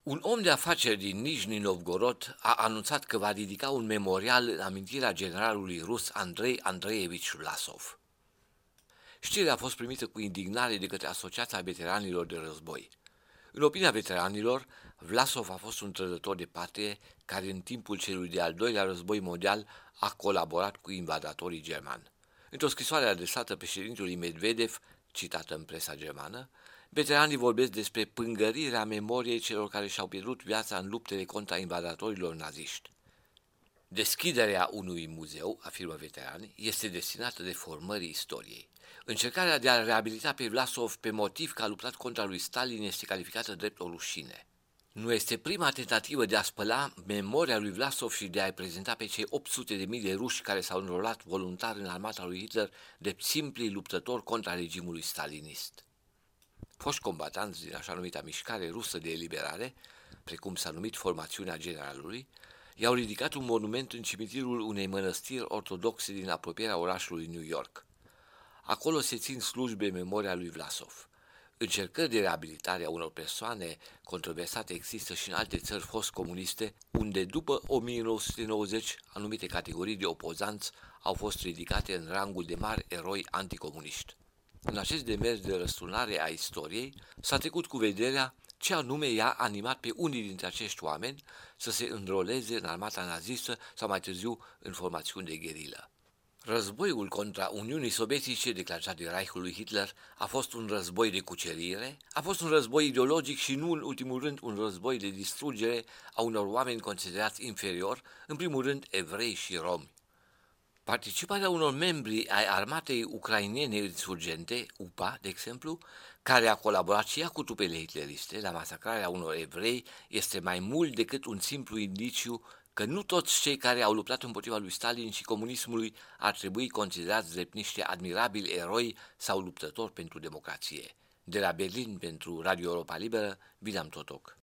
Un om de afaceri din Nijni Novgorod a anunțat că va ridica un memorial în amintirea generalului rus Andrei Andreevici Vlasov. Știrea a fost primită cu indignare de către Asociația Veteranilor de Război. În opinia veteranilor, Vlasov a fost un trădător de patrie care în timpul celui de-al doilea război mondial a colaborat cu invadatorii germani. Într-o scrisoare adresată președintelui Medvedev, citată în presa germană, veteranii vorbesc despre pângărirea memoriei celor care și-au pierdut viața în luptele contra invadatorilor naziști. Deschiderea unui muzeu, afirmă veterani, este destinată deformării istoriei. Încercarea de a reabilita pe Vlasov pe motiv că a luptat contra lui Stalin este calificată drept o rușine. Nu este prima tentativă de a spăla memoria lui Vlasov și de a-i prezenta pe cei 800.000 de ruși care s-au înrolat voluntar în armata lui Hitler de simpli luptători contra regimului stalinist. Foști combatanți din așa numita mișcare rusă de eliberare, precum s-a numit formațiunea generalului, i-au ridicat un monument în cimitirul unei mănăstiri ortodoxe din apropierea orașului New York. Acolo se țin slujbe în memoria lui Vlasov. Încercări de reabilitare a unor persoane controversate există și în alte țări fost comuniste, unde după 1990 anumite categorii de opozanți au fost ridicate în rangul de mari eroi anticomuniști. În acest demers de răsturnare a istoriei s-a trecut cu vederea ce anume i-a animat pe unii dintre acești oameni să se înroleze în armata nazistă sau mai târziu în formațiuni de gherilă. Războiul contra Uniunii Sovietice declarat de Reichul lui Hitler a fost un război de cucerire, a fost un război ideologic și nu în ultimul rând un război de distrugere a unor oameni considerați inferior, în primul rând evrei și romi. Participarea unor membri ai armatei ucrainene insurgente, UPA, de exemplu, care a colaborat și ea cu trupele hitleriste la masacrarea unor evrei, este mai mult decât un simplu indiciu că nu toți cei care au luptat împotriva lui Stalin și comunismului ar trebui considerați drept niște admirabili eroi sau luptători pentru democrație. De la Berlin pentru Radio Europa Liberă, William Totoc.